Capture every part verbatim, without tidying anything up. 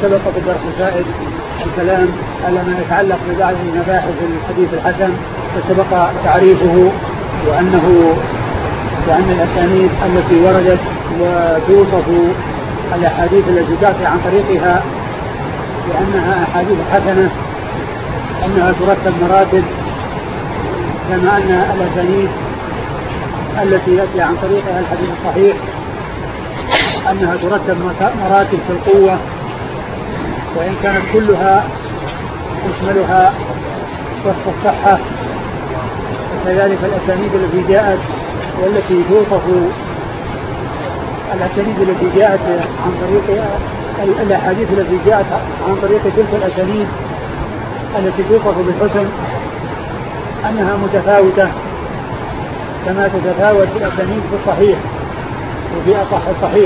سبق في الدرس الفائت الكلام على ما يتعلق ببعض مباحث الحديث الحسن، فسبق تعريفه وأنه وأن الأسانيد التي وردت وتوصف الأحاديث التي تأتي عن طريقها لأنها أحاديث حسنة أنها ترتب مراتب، كما أن الأسانيد التي يأتي عن طريقها الحديث الصحيح أنها ترتب مراتب في القوة، وإن كانت كلها تشملها وصف الصحة، وكذلك الأسانيد التي جاءت والتي توصف الأسانيد التي جاءت عن طريق الأحاديث التي جاءت عن طريق تلك الأسانيد التي توصف بالحسن أنها متفاوتة كما تتفاوت الأسانيد في الصحيح وفي أصح الصحيح.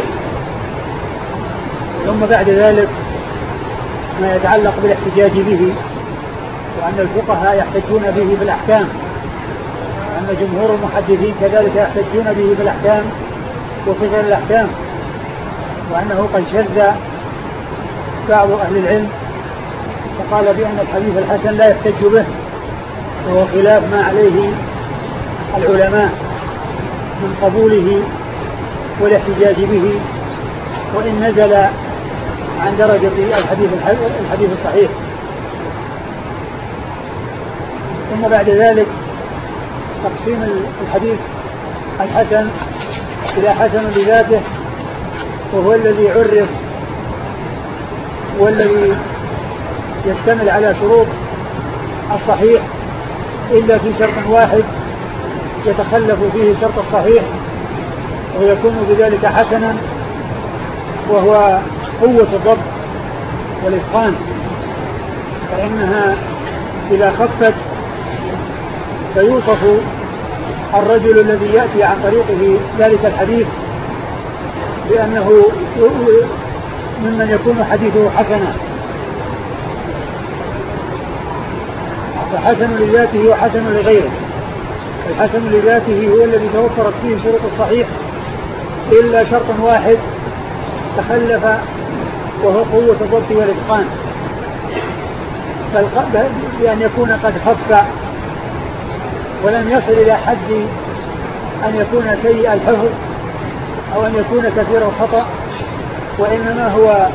ثم بعد ذلك ما يتعلق بالاحتجاج به، وأن الفقهاء يحتجون به في الأحكام، وأن جمهور المحدثين كذلك يحتجون به في الأحكام وفي غير الأحكام، وأنه قد شذ بعض أهل العلم فقال بأن الحديث الحسن لا يحتج به، وهو خلاف ما عليه العلماء من قبوله والاحتجاج به، وإن نزل عن درجة الحديث الحديث الصحيح. ثم بعد ذلك تقسيم الحديث الحسن إلى حسن لذاته، وهو الذي عرف والذي يشتمل على شروط الصحيح إلا في شرط واحد يتخلف فيه شرط الصحيح ويكون بذلك حسنا، وهو قوة الضبط والإتقان، فإنها إذا خفت فيوصف الرجل الذي يأتي عن طريقه ذلك الحديث بأنه ممن يكون حديثه حسنا، فحسن لذاته وحسن لغيره. الحسن لذاته هو الذي توفرت فيه شروط الصحيح إلا شرط واحد تخلف، وهو قوة الضبط والإتقان، بأن يكون قد خف ولم يصل إلى حد أن يكون سيء الحفظ أو أن يكون كثير الخطأ، وإنما هو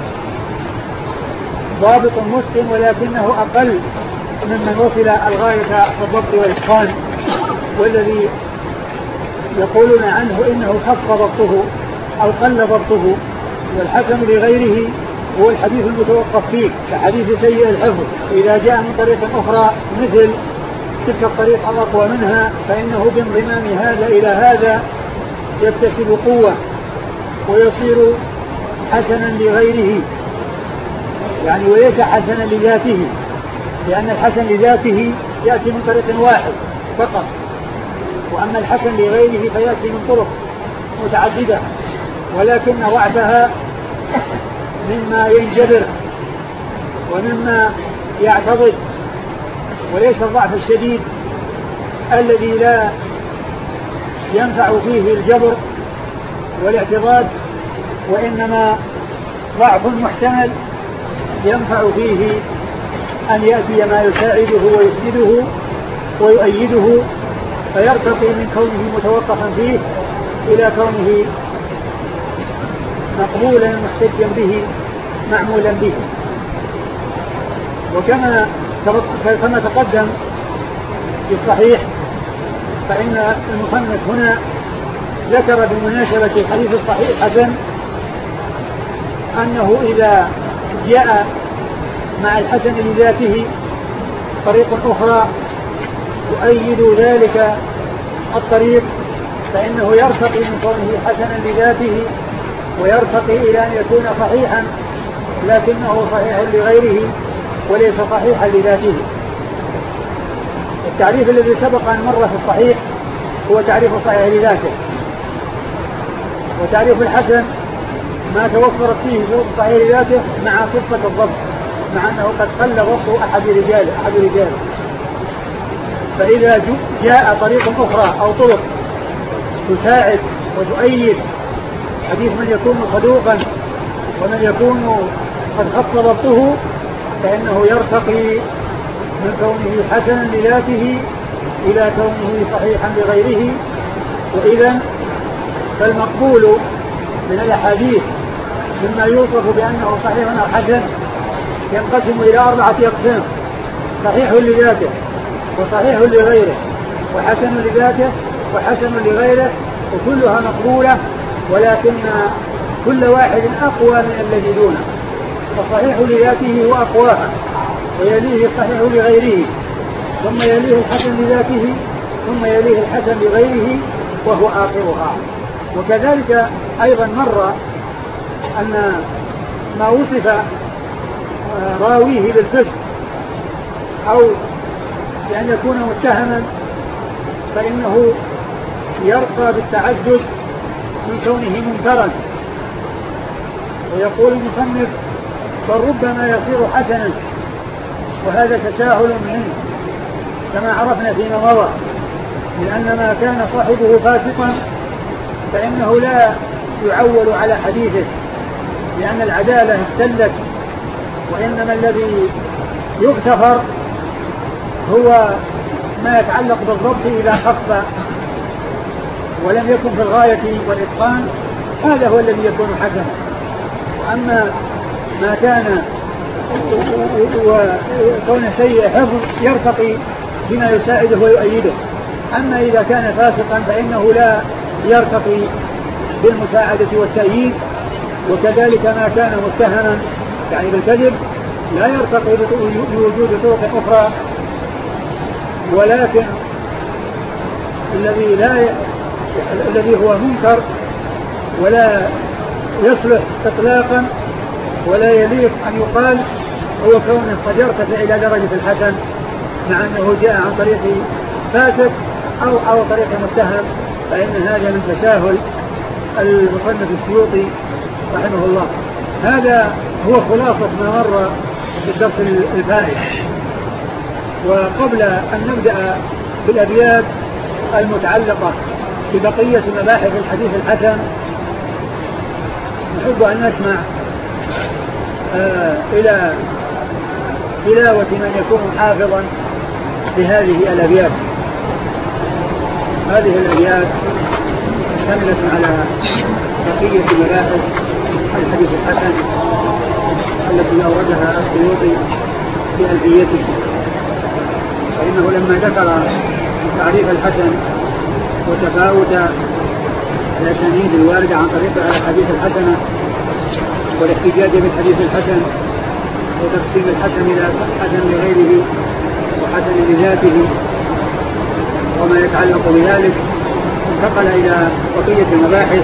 ضابط مسلم ولكنه أقل ممن وصل الغاية في الضبط والإتقان، والذي يقولون عنه إنه خف ضبطه أو قل ضبطه. والحسن لغيره هو الحديث المتوقف فيه كحديث سيء الحفظ، إذا جاء من طريق أخرى مثل تلك الطريق أقوى منها فإنه بانضمام هذا إلى هذا يكتسب قوة ويصير حسنا لغيره، يعني وليس حسنا لذاته، لأن الحسن لذاته يأتي من طريق واحد فقط، وأما الحسن لغيره فيأتي من طرق متعددة، ولكن ضعفها مما ينجبر ومما يعتضد، وليس الضعف الشديد الذي لا ينفع فيه الجبر والاعتضاد، وإنما ضعف محتمل ينفع فيه أن يأتي ما يساعده ويسنده ويؤيده، فيرتقي من كونه متوقفا فيه إلى كونه مقبولا محتجا به معمولا به. وكما كما تقدم في الصحيح فإن المصنف هنا ذكر بمناسبة الحديث الصحيح حسن أنه إذا جاء مع الحسن لذاته طريق أخرى يؤيد ذلك الطريق فإنه يرتقي من كونه حسنا لذاته ويرتقي إلى أن يكون صحيحا، لكنه صحيح لغيره وليس صحيحا لذاته. التعريف الذي سبق أن مر في الصحيح هو تعريف الصحيح لذاته، وتعريف الحسن ما توفرت فيه شروط الصحيح لذاته مع صفة الضبط، مع أنه قد قل ضبط أحد رجاله أحد رجاله فإذا جاء طريق أخرى أو طرق تساعد وتؤيد حديث من يكون صدوقا ومن يكون وقد خف ضبطه فإنه يرتقي من كونه حسنا لذاته إلى كونه صحيحا لغيره. وإذا فالمقبول من الأحاديث مما يوصف بأنه صحيح أو حسن ينقسم إلى أربعة أقسام: صحيح لذاته، وصحيح لغيره، وحسن لذاته، وحسن لغيره، وكلها مقبولة، ولكن كل واحد أقوى من الذي دونه. فالصحيح لذاته هو أقواها، ويليه الصحيح لغيره، ثم يليه الحسن لذاته، ثم يليه الحسن لغيره، وهو آخرها. وكذلك أيضا مر أن ما وصف راويه بالفسق أو بأن يكون متهما فإنه يرقى بالتعدد من كونه منكرا. ويقول المصنف: فربما يصير حسنا، وهذا تساهل منه كما عرفنا فيما مضى، لأن ما كان صاحبه فاسقا فإنه لا يعول على حديثه لأن العدالة اختلت، وإنما الذي يغتفر هو ما يتعلق بالضبط إذا خف ولم يكن في الغاية والإتقان، هذا هو الذي يكون حسنا. أما ما كان وكون سيء حفظ يرتقي بما يساعده ويؤيده، أما إذا كان فاسقا فإنه لا يرتقي بالمساعدة والتأييد. وكذلك ما كان متهما يعني بالكذب لا يرتقي بوجود طرق أخرى، ولكن الذي لا ي... الذي هو منكر ولا يصلح إطلاقا ولا يليق أن يقال هو كونه قد يرتفع إلى درجة الحسن مع أنه جاء عن طريق فاسق أو أو طريق متهم، فإن هذا من تساهل المصنف السيوطي رحمه الله. هذا هو خلاصة ما مر في الدرس الفائت. وقبل أن نبدأ بالأبيات المتعلقة ببقية مباحث الحديث الحسن نحب أن نسمع آه إلى تلاوة من يكون حافظا لهذه الأبيات. هذه الأبيات تشتمل على بقية مباحث الحديث الحسن التي أوردها السيوطي في ألفيته، فإنه لما ذكر تعريف الحسن وتفاوت الأسانيد الواردة عن طريق الحديث الحسنة والاحتجاج بالحديث الحسن وتقسيم الحسن إلى حسن لغيره وحسن لذاته وما يتعلق بذلك، انتقل إلى بقية المباحث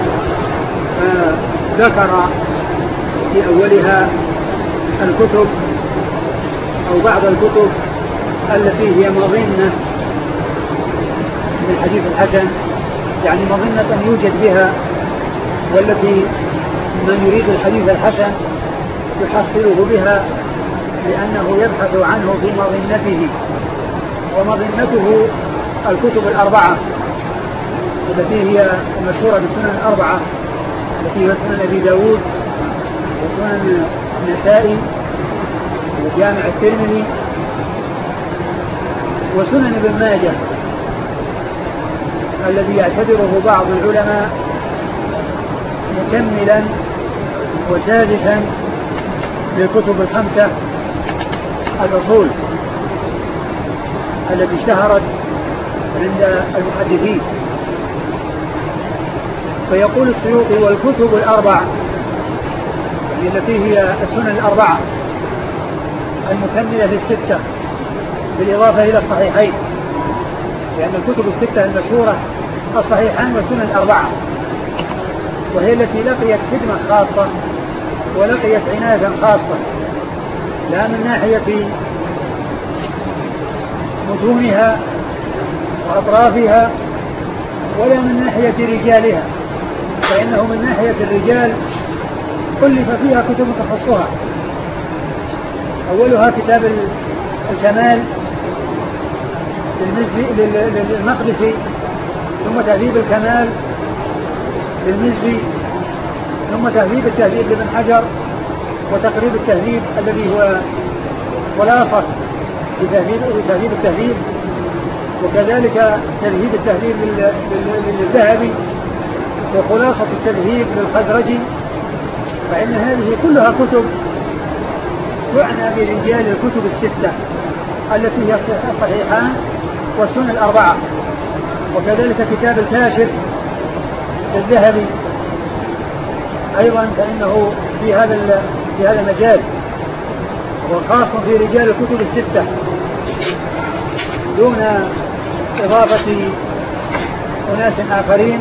فذكر في أولها الكتب أو بعض الكتب التي هي مظنة بالحديث الحسن، يعني مظنة أن يوجد بها، والتي من يريد الحديث الحسن يحصله بها لأنه يبحث عنه في مظنته. ومظنته الكتب الأربعة التي هي المشهورة بالسنن الأربعة التي هي سنن أبي داود وسنن النسائي وجامع الترمذي وسنن ابن ماجه، الذي يعتبره بعض العلماء مكملا وسادسا للكتب الخمسة الأصول التي اشتهرت عند المحدثين. فيقول السيوطي: والكتب الأربع يعني التي هي السنن الأربعة المكملة للستة بالإضافة إلى الصحيحين، لأن الكتب الستة المشهورة الصحيحان والسنن الأربعة، وهي التي لقيت خدمة خاصة ولقيت عناية خاصة، لا من ناحية متونها وأطرافها ولا من ناحية رجالها، فإنه من ناحية الرجال ألف فيها كتب تخصها. أولها كتاب الكمال للمقدسي، ثم تهذيب الكمال للمزي، ثم تهذيب التهذيب لابن حجر، وتقريب التهذيب الذي هو خلاصة لتهذيب التهذيب، وكذلك تمهيد التهذيب للذهبي، وخلاصة التمهيد للخزرجي. فإن هذه كلها كتب تعنى برجال الكتب الستة التي هي الصحيحان والسنن الأربعة. وكذلك كتاب الكاشف للذهبي أيضا فإنه في هذا في هذا المجال، وخاص في رجال الكتب الستة دون إضافة أناس آخرين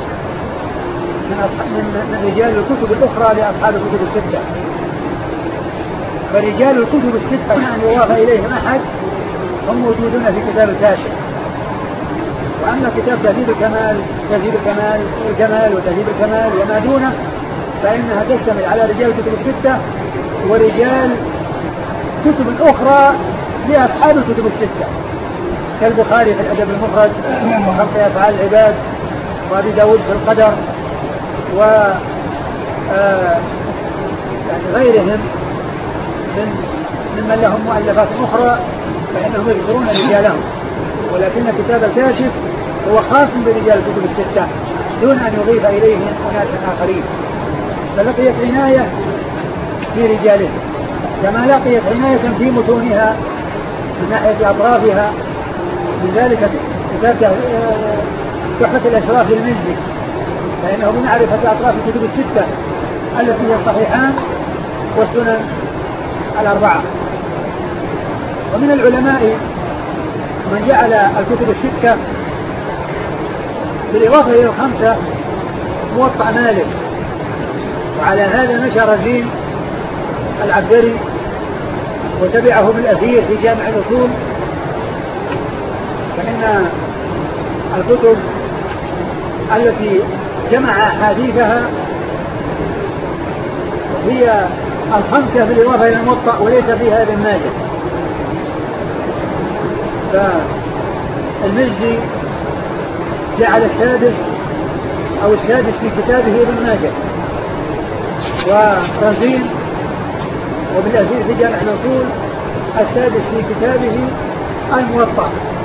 من من رجال الكتب الأخرى لأصحاب الكتب الستة. فرجال الكتب الستة أن يضاف إليهم أحد هم موجودون في كتاب الكاشف. وأما كتاب تهذيب الكمال تهذيب الكمال الجمال وتهذيب الكمال وما دونه فإنها تشتمل على رجال الكتب الستة ورجال كتب أخرى لأصحاب الكتب الستة كالبخاري في الأدب المفرد وخلق أفعال العباد وأبي داود في القدر و آه يعني غيرهم من ممن لهم مؤلفات أخرى فإنهم يذكرون رجالهم. ولكن كتاب الكاشف هو خاص برجال الكتب الستة دون أن يضيف إليهم أناس آخرين، فلقيت عناية في رجاله كما لقيت عناية في متونها من ناحية أطرافها. لذلك كتاب تحفة الأشراف للمنزي فإنه بمعرفة أطراف الكتب الستة التي هي الصحيحان والسنن الأربعة. ومن العلماء من جعل الكتب الستة بالإضافة إلى الخمسة موطأ مالك، وعلى هذا مشى رزين العبدري وتبعه بالأثير في جامع الأصول. فإن الكتب التي جمع أحاديثها هي الخمسة بالإضافة إلى الموطأ وليس فيها ابن ماجه. فالمجدي جعل السادس أو السادس في كتابه ابن ماجه، ورزين وبالأثير في جامع الأصول السادس في كتابه الموطأ.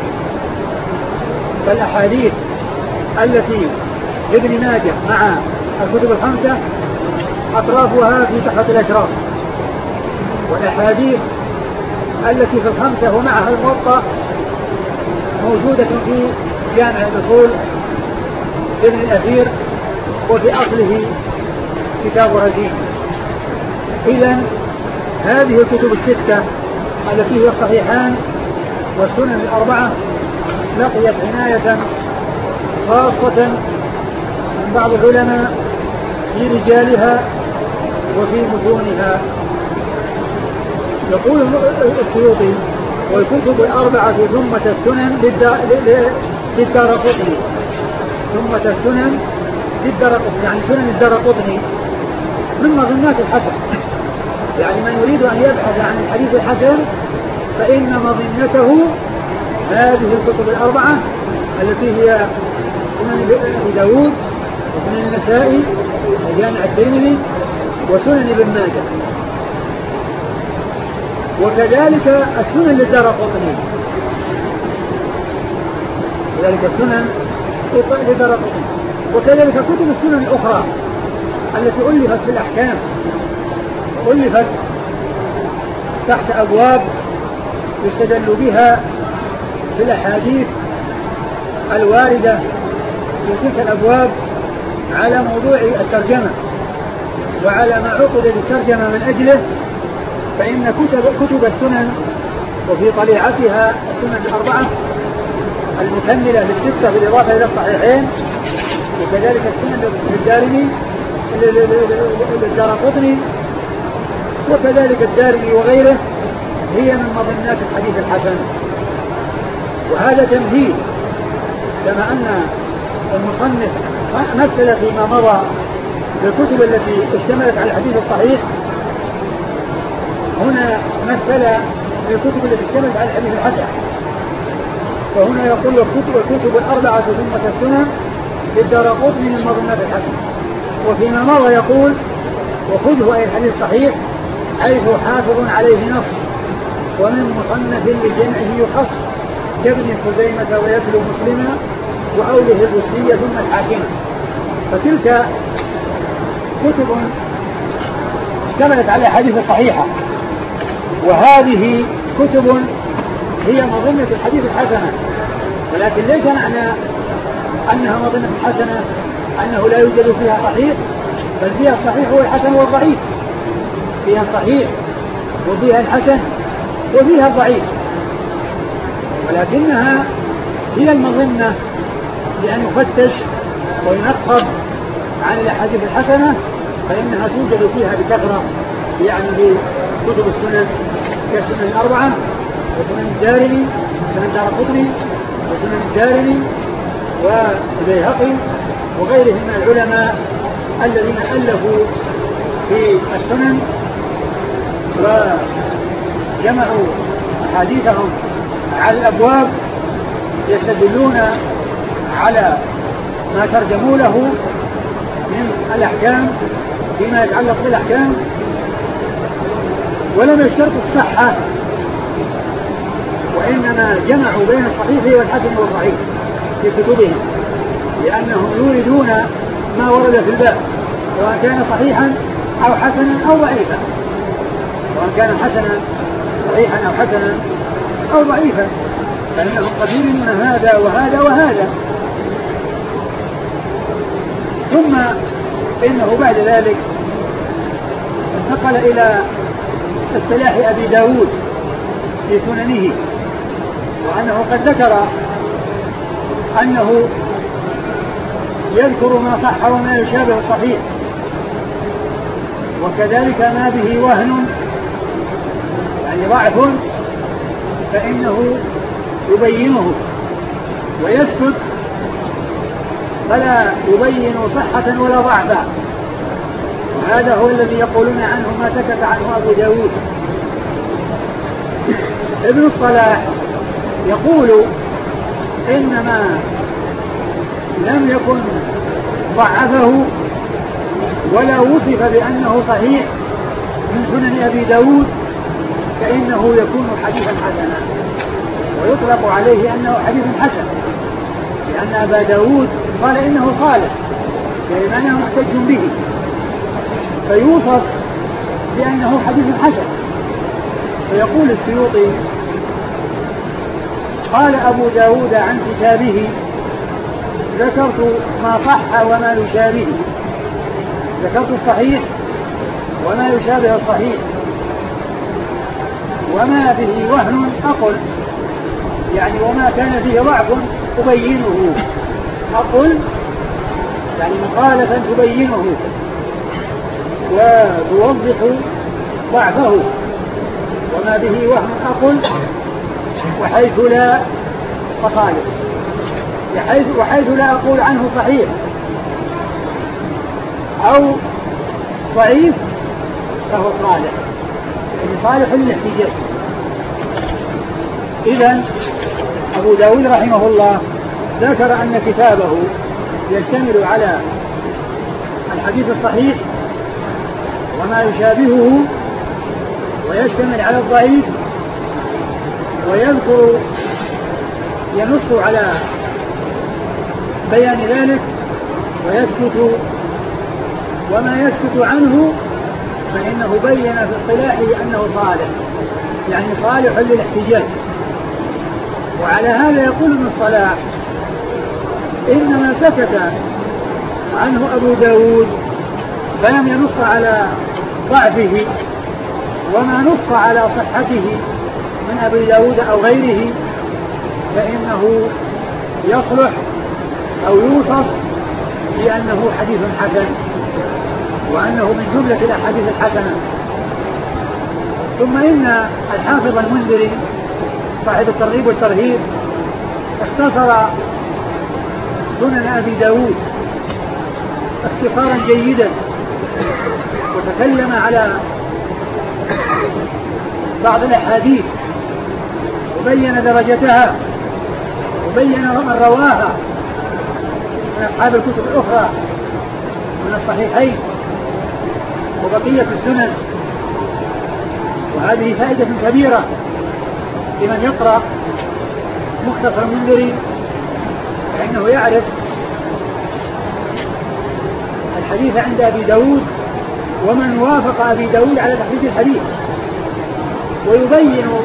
فالأحاديث التي لابن ماجه مع الكتب الخمسة أطرافها في تحفة الأشراف، والأحاديث التي في الخمسة ومعها الموطأ موجودة في جامع الأصول لابن الأثير وفي أصله كتاب رزين. إذن هذه الكتب الستة التي هي الصحيحان والسنن الأربعة لقيت عناية خاصة من بعض العلماء في رجالها وفي متونها. يقول السيوطي والكتب الأربعة ثمة السنن للدارقطني ثمة السنن للدارقطني يعني سنن الدارقطني من مظنات الحسن. يعني من يريد أن يبحث عن الحديث الحسن فإن مظنته هذه الكتب الأربعة التي هي سنن أبي داود وسنن النسائي وجامع الترمذي وسنن ابن ماجه، وكذلك السنن للدارقطني وكذلك السنن للدارقطني وكذلك كتب السنن الأخرى التي ألفت في الأحكام ألفت تحت أبواب يستدل بها في الأحاديث الواردة في تلك الأبواب على موضوع الترجمة وعلى ما عقد للترجمة من أجله. فإن كتب, كتب السنن وفي طليعتها السنن الأربعة المكملة للستة بالإضافة إلى الصحيحين، وكذلك السنن للدارمي للدارقطني وكذلك الدارمي وغيره هي من مظنات الحديث الحسن. وهذا تمهيد كما أن المصنف مثل فيما مضى بالكتب التي اشتملت على الحديث الصحيح، هنا مثل بالكتب التي اشتملت على الحديث الحسن. وهنا يقول الكتب, الكتب الأربعة ثم السنن للدارقطني من مظنات الحسن. وفيما مضى يقول وخذه أي الحديث الصحيح حيث حافظ عليه نص، ومن مصنف لجمعه يخص كابن خزيمة ويتلو مسلما وأوله البستية ثم الحاكمة. فتلك كتب اشتملت على حديث صحيحة، وهذه كتب هي مظنة الحديث الحسنة، ولكن ليس معنى أنها مظنة الحسنة أنه لا يوجد فيها صحيح، بل فيها الصحيح والحسن والضعيف، فيها الصحيح وفيها الحسن وفيها الضعيف، ولكنها هي المظنة لأن يفتش وينقب عن الأحاديث الحسنة، فإنها توجد فيها بكثرة، يعني بكتب السنن كالسنن الأربعة وسنن الدارمي وسنن دارقطني وسنن الدارمي والبيهقي وغيرهم من العلماء الذين ألفوا في السنن وجمعوا أحاديثهم على الأبواب يستدلون على ما ترجموا له من الأحكام فيما يتعلق بالأحكام، ولم يشترطوا الصحة، وإنما جمعوا بين الصحيح والحسن والضعيف في كتبهم، لأنهم يريدون ما ورد في الباب سواء كان صحيحا أو حسنا أو ضعيفا، سواء كان حسنا صحيحا أو حسنا أو ضعيفا، فإنهم قد يريدون هذا وهذا وهذا. ثم إنه بعد ذلك انتقل إلى اصطلاح أبي داود في سننه، وأنه قد ذكر أنه يذكر ما صح وما يشابه الصحيح، وكذلك ما به وهن يعني ضعف فإنه يبينه، ويسكت فلا يبين صحة ولا ضعفا، وهذا هو الذي يقولون عنه ما سكت عنه أبو داود. ابن الصلاح يقول إنما لم يكن ضعفه ولا وصف بأنه صحيح من سنن أبي داود فإنه يكون حديثا حسنا، ويطلق عليه أنه حديث حسن، لأن أبا داود قال إنه صالح يعني أنه محتج به، فيوصف بأنه حديث حسن. فيقول السيوطي قال أبو داود عن كتابه ذكرت ما صح وما يشابه، ذكرت الصحيح وما يشابه الصحيح، وما به وهن أقل يعني وما كان فيه ضعف أبينه، أقل يعني مخالفا تبينه وتوضح ضعفه، وما به وهم أقل وحيث لا فخالف، وحيث, وحيث لا أقول عنه صحيح أو ضعيف فهو صالح، يعني صالح للاحتجاج. إذن أبو داود رحمه الله ذكر أن كتابه يشتمل على الحديث الصحيح وما يشابهه، ويشتمل على الضعيف، ويذكر ينص على بيان ذلك ويسكت، وما يسكت عنه فإنه بين في اصطلاحه أنه صالح يعني صالح للاحتجاج. وعلى هذا يقول ابن الصلاح إنما سكت عنه أبو داود فلم ينص على ضعفه وما نص على صحته من أبي داود أو غيره فإنه يصلح أو يوصف بأنه حديث حسن، وأنه من جملة الأحاديث الحسنة. ثم إن الحافظ المنذري صاحب الترغيب والترهيب اختصر سنن أبي داود اختصارا جيدا، وتكلم على بعض الأحاديث وبين درجتها وبين من رواها من أصحاب الكتب الأخرى من الصحيحين وبقية السنن، وهذه فائدة كبيرة لمن يقرأ مختصر المنذري، فإنه يعرف الحديث عند أبي داود ومن وافق أبي داود على تخريج الحديث، ويبين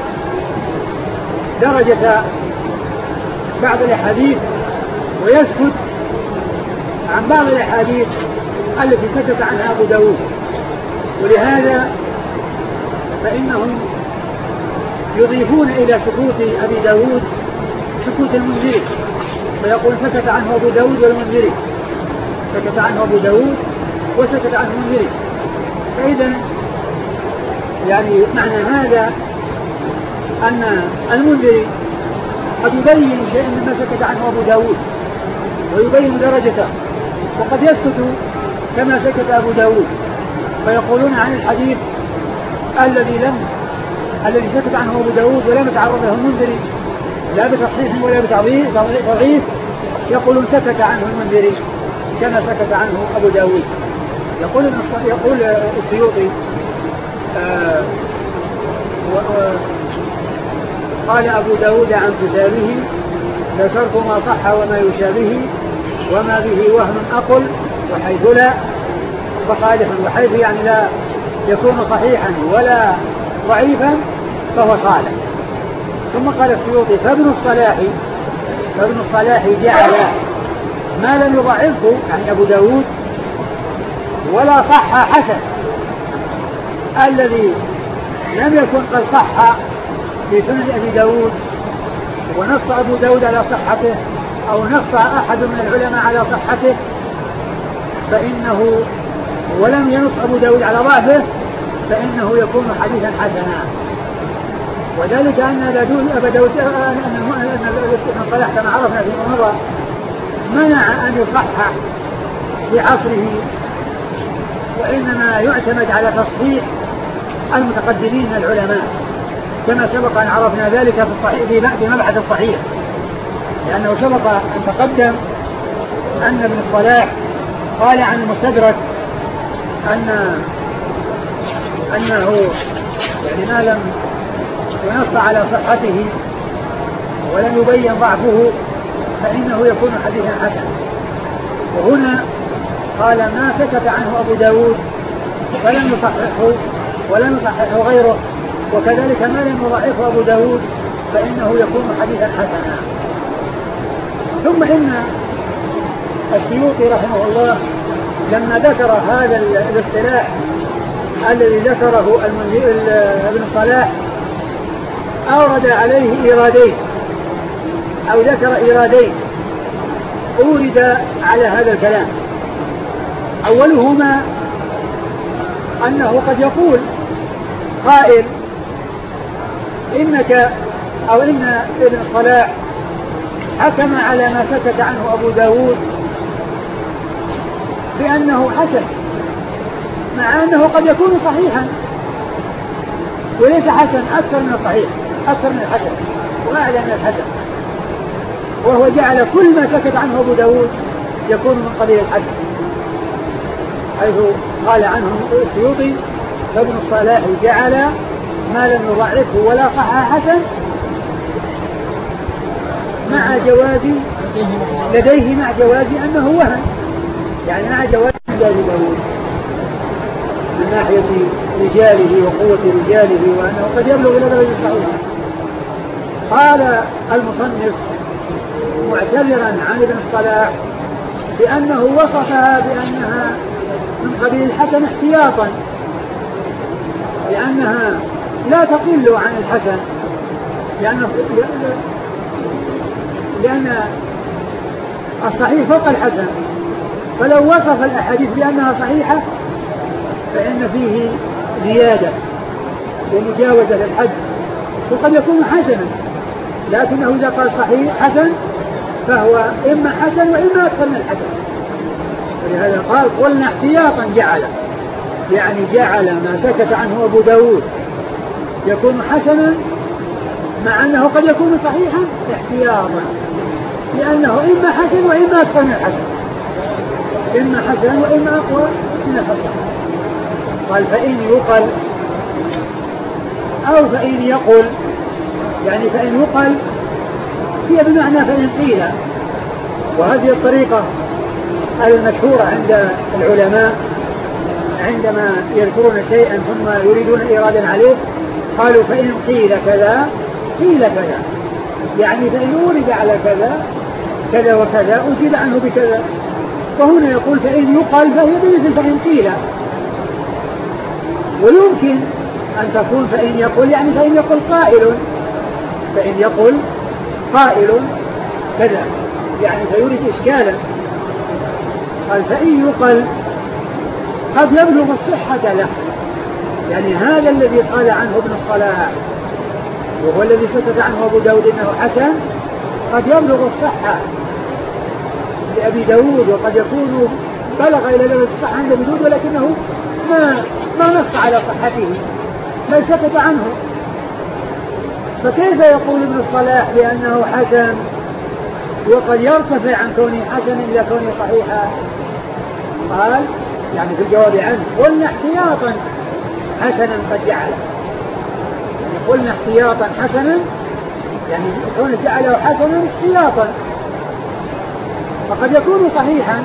درجة بعض الأحاديث ويسكت عن بعض الأحاديث التي سكت عنها أبو داود. ولهذا فإنهم يضيفون إلى سكوت أبي داود سكوت المنذري، فيقول سكت عنه أبو داود والمنذري، سكت عنه أبو داود وسكت عنه المنذري. فإذا يعني معنى هذا أن المنذري قد يبين شيئا مما سكت عنه أبو داود ويبين درجته، وقد يسكت كما سكت أبو داود، فيقولون عن الحديث الذي لم الذي سكت عنه أبو داود ولم يتعرض له المنذري لا بتصحيح ولا بتضعيف، يقولون سكت عنه المنذري كما سكت عنه أبو داود. يقول يقول السيوطي آه قال أبو داود عن كتابه ذكرت ما صح وما يشابه وما به وهم أقل وحيث لا فصالحا، وحيث يعني لا يكون صحيحا ولا ضعيفا فهو صالح. ثم قال السيوطي فابن الصلاح فابن الصلاح جعل ما لم يضعفه عن أبو داود ولا صح حسن الذي لم يكن قد صح في سنن أبي داود ونص أبو داود على صحته أو نص أحد من العلماء على صحته فإنه ولم ينص أبو داود على ضعفه فإنه يكون حديثا حسنا. وذلك أن أبا داود أن الصلاح كما عرفنا في مضى منع أن يصحح في عصره، وإنما يعتمد على تصحيح المتقدمين من العلماء كما سبق أن عرفنا ذلك في الصحيح في مبحث الصحيح، لأنه سبق أن تقدم أن ابن الصلاح قال عن المستدرك أن أنه يعني ما لم ينص على صحته ولم يبين ضعفه فإنه يكون حديثا حسنا. وهنا قال ما سكت عنه أبو داود فلم يصححه ولم يصححه غيره، وكذلك ما لم يضعفه أبو داود فإنه يكون حديثا حسنا. ثم إن السيوطي رحمه الله لما ذكر هذا الاصطلاح الذي ذكره ابن الصلاح أورد عليه إيرادين أو ذكر إيرادين أورد على هذا الكلام. أولهما أنه قد يقول قائل إنك أو إن ابن الصلاح حكم على ما سكت عنه أبو داود بأنه حسن، مع أنه قد يكون صحيحا وليس حسن أكثر من الصحيح أكثر من الحسن وأعلى من الحسن، وهو جعل كل ما سكت عنه أبو داود يكون من قبيل الحسن، حيث قال عنه السيوطي فابن الصلاح جعل ما لم يضعفه ولا صح حسن مع جواز لديه مع جواز أنه وهم، يعني مع جواز رجال داود من ناحية رجاله وقوة رجاله وأنه قد يبلغ إلى درجة صحيحة. قال المصنف معتذرا عن ابن الصلاح بأنه وصفها بأنها من قبيل الحسن احتياطا، لأنها لا تقل عن الحسن، لأن لأن الصحيح فوق الحسن، فلو وصف الأحاديث بأنها صحيحة فإن فيه زيادة ومجاوزة للحد، وقد يكون حسنا، لكنه إذا قال صحيح حسن فهو إما حسن وإما أكثر من الحسن. ولهذا قال قلنا احتياطا جعل، يعني جعل ما سكت عنه أبو داود يكون حسنا مع أنه قد يكون صحيحا احتياطا، لأنه إما حسن وإما أكثر من الحسن، إما حسن وإما أقوى من الحسن. قال فإن يقل أو فإن يقل، يعني فإن يقل هي بمعنى فإن قيل. وهذه الطريقة المشهورة عند العلماء عندما يذكرون شيئا ثم يريدون إيرادا عليه قالوا فإن قيل كذا قيل كذا، يعني فإن أورد على كذا كذا وكذا أجيب عنه بكذا. فهنا يقول فإن يقال فهي بمثل فإن قيل. ويمكن أن تكون فإن يقول يعني فإن يقول قائل، فإن يقول قائل كذا يعني فيورد إشكالا. قال فإن يقال قد يبلغ الصحة له، يعني هذا الذي قال عنه ابن الصلاح وهو الذي سكت عنه أبو داود إنه حسن قد يبلغ الصحة لأبي داود، وقد يكون بلغ إلى درجة الصحة عند أبي داود ولكنه ما ما نص على صحته بل سكت عنه. فكيف يقول ابن الصلاح بأنه حسن وقد يرتفع عن كونه حسن إلى كونه صحيحا؟ قال يعني في الجواب عنه قلنا احتياطا حسنا قد جعله، يعني قلنا احتياطا حسنا يعني كونه جعله حسنا احتياطا، فقد يكون صحيحا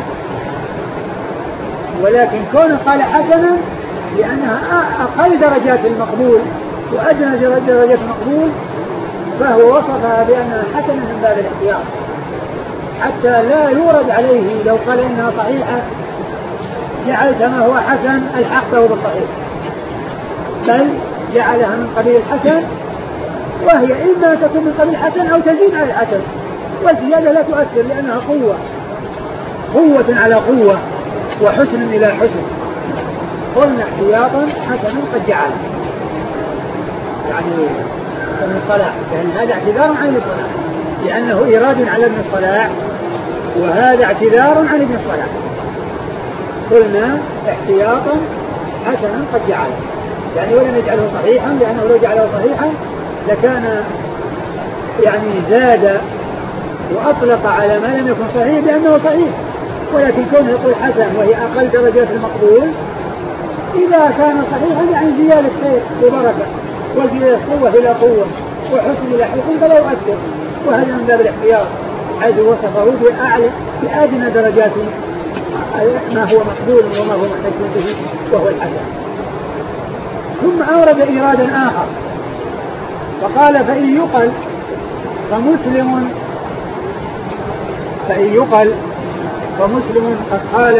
ولكن كونه قال حسنا لأنها أقل درجات المقبول وأدنى درجات المقبول، فهو وصفها بأنها حسنا من باب الاحتياط حتى لا يورد عليه لو قال إنها صحيحة جعلت ما هو حسن الحقه بالصحيح، بل جعلها من قبيل الحسن، وهي إما تكون من قبيل الحسن أو تزيد على الحسن، والزيادة لا تؤثر لأنها قوة قوة على قوة وحسن إلى حسن. قلنا احتياطا حسنا قد جعل، يعني ابن الصلاح يعني هذا اعتذار عن ابن الصلاح لأنه إيراد على ابن الصلاح وهذا اعتذار عن ابن الصلاح. قلنا احتياطا حسنا قد جعل، يعني ولم يجعله صحيحا لأنه لو جعله صحيحا لكان يعني زاد وأطلق على ما لم يكن صحيح بأنه صحيح، ولكن كونه يقول حسن وهي أقل درجات المقبول إذا كان صحيحا يعني زيادة خير وبركة وزيادة قوة إلى قوة وحسن إلى حسن فلا يؤثر، وهذا من باب الاحتياط حيث وصفه بأعلى بأدنى درجات ما هو مقبول وما هو محتاج به وهو الحسن. ثم أورد إيرادا آخر فقال فإن يقل فمسلم فإن يقل فمسلم قد قال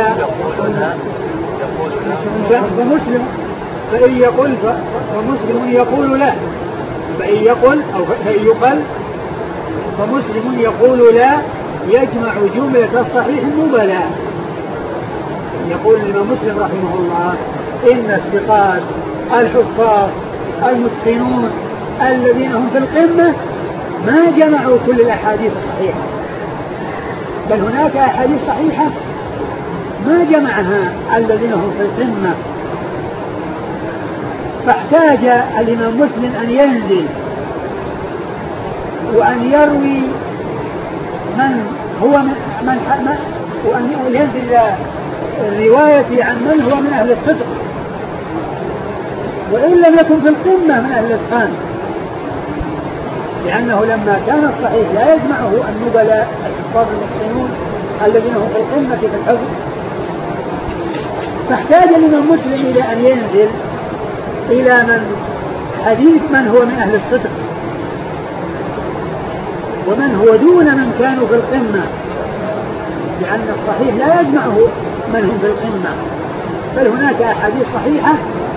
فمسلم فإن يقول فمسلم يقول لا، فإن يقل أو فإن يقل فمسلم يقول لا يجمع جملة الصحيح النبلاء. يقول الإمام مسلم رحمه الله إن الثقات الحفاظ المتقنون الذين هم في القمة ما جمعوا كل الأحاديث الصحيحة، بل هناك أحاديث صحيحة ما جمعها الذين هم في القمة، فاحتاج الإمام مسلم أن ينزل وأن يروي من هو من, من وأن ينزل إلى الرواية عن من هو من أهل الصدق وإن لم يكن في القمة من أهل الإتقان، لأنه لما كان الصحيح لا يجمعه النبلاء الحفاظ المتقنون الذين هم في القمة في الحفظ، فاحتاج الإمام مسلم إلى أن ينزل إلى من حديث من هو من أهل الصدق ومن هو دون من كانوا في القمة، لأن الصحيح لا يجمعه من هم في القمة، بل هناك أحاديث صحيحة